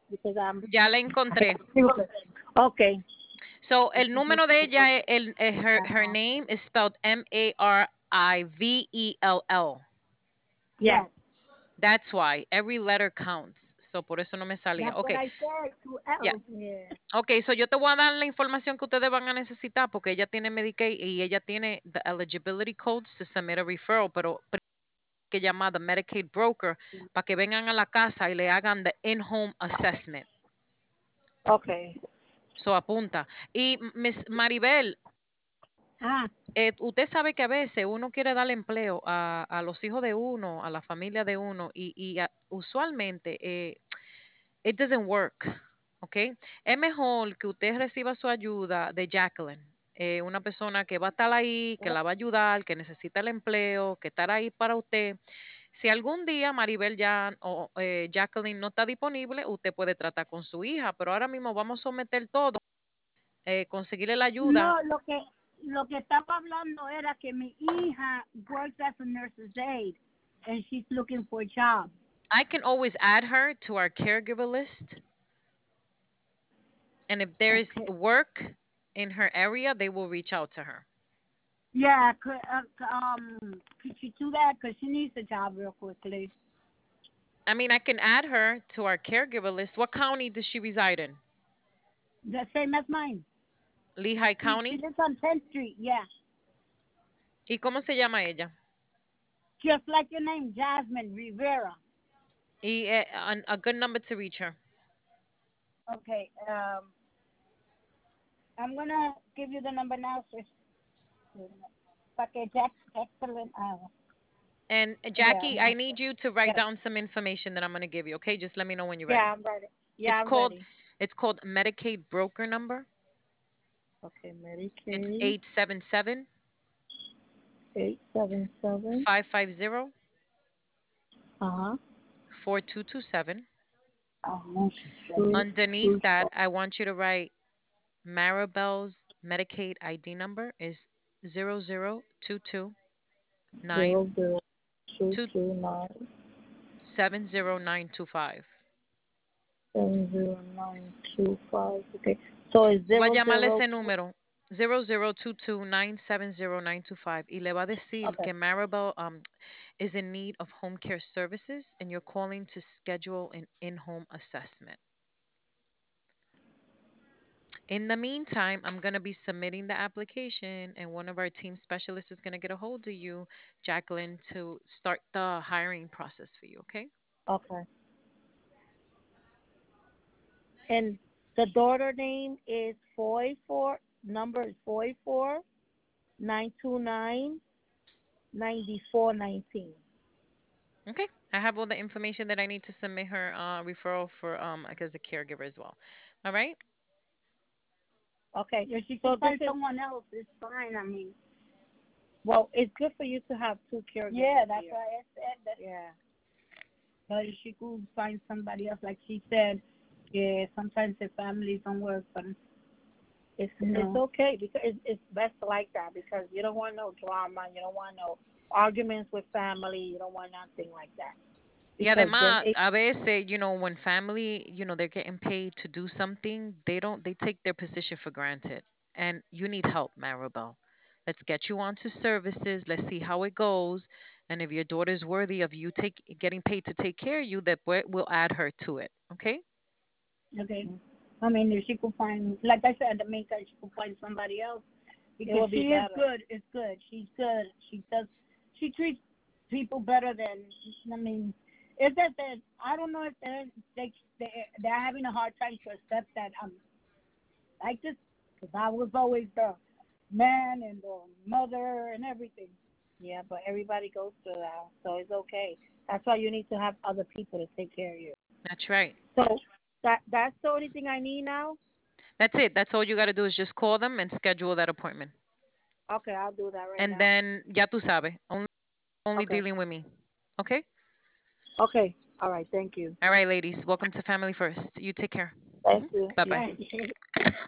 because I'm Ya la encontré. stupid. Okay. So, el número de ella, her Uh-huh. name is spelled Marivell. Yes. That's why every letter counts. So, por eso no me salía. That's what Okay, I said. Two ya. L's. Yeah. Ok, so yo te voy a dar la información que ustedes van a necesitar porque ella tiene Medicaid y ella tiene the eligibility codes to submit a referral, pero que llamar the Medicaid broker para que vengan a la casa y le hagan the in-home assessment. Okay. So apunta. Y Miss Maribel, Ah. usted sabe que a veces uno quiere darle empleo a los hijos de uno, a la familia de uno, usualmente it doesn't work, ¿ok? Es mejor que usted reciba su ayuda de Jacqueline, una persona que va a estar ahí, que la va a ayudar, que necesita el empleo, que estará ahí para usted. Si algún día Maribel ya o Jacqueline no está disponible, usted puede tratar con su hija, pero ahora mismo vamos a someter todo, conseguirle la ayuda. No, lo que estaba hablando era que mi hija works as a nurse's aide and she's looking for a job. I can always add her to our caregiver list, and if there is Okay. work in her area, they will reach out to her. Yeah, could you do that? Because she needs a job real quickly. I mean, I can add her to our caregiver list. What county does she reside in? The same as mine. Lehigh She County. lives on 10th Street. Yeah. ¿Y cómo se llama ella? Just like your name, Jasmine Rivera. Y a good number to reach her. Okay. I'm going to give you the number now, sis. Okay, Jack, excellent. And Yeah, Jackie, I need you to write yeah, down some information that I'm going to give you. Okay, just let me know when you're ready. yeah, I'm ready. Yeah, It's I'm called ready. it's called Medicaid broker number. Okay, It's Medicaid 877 877. 550 Uh-huh. 4227. Uh-huh. Two, Underneath two, that, I want you to write Maribel's Medicaid ID number is 0022 zero, zero, two, two, nine, 70925. 70925. Okay. So it's Tú vas a zero llamarle zero ese two. número 0022970925 y le va a decir Okay. que Maribel is in need of home care services and you're calling to schedule an in-home assessment. In the meantime, I'm going to be submitting the application and one of our team specialists is going to get a hold of you, Jacqueline, to start the hiring process for you, okay? Okay. And the daughter name is 44. Number is 44 929 9419. Okay. I have all the information that I need to submit her referral for like as a caregiver as well. All right? Okay. If she So can this find is, someone else, it's fine. I mean, well, it's good for you to have two yeah, caregivers that's here. why I said that. Yeah. But if she could find somebody else, like she said, yeah, sometimes the families don't work, but you It's know, okay because it's best like that because you don't want no drama. You don't want no arguments with family. You don't want nothing like that Y because then además, a veces, when family, they're getting paid to do something, they take their position for granted. And you need help, Maribel. Let's get you onto services. Let's see how it goes. And if your daughter's worthy of you getting paid to take care of you, that we'll add her to it. Okay? okay. I mean, if she could find, like I said, the main she could find somebody else it because will be she is better. good. It's good. She's good. She does. She treats people better than. I mean, it's just that I don't know if they're having a hard time to accept that I'm like this because I was always the man and the mother and everything. Yeah, but everybody goes through that, so it's okay. That's why you need to have other people to take care of you. That's right. So that's the only thing I need now. That's it. That's all you got to do is just call them and schedule that appointment. Okay, I'll do that right And now. then, ya tú sabes, only Okay. dealing with me. Okay? Okay. All right. Thank you. All right, ladies. Welcome to Family First. You take care. Thank you. Bye You bye. too. Right.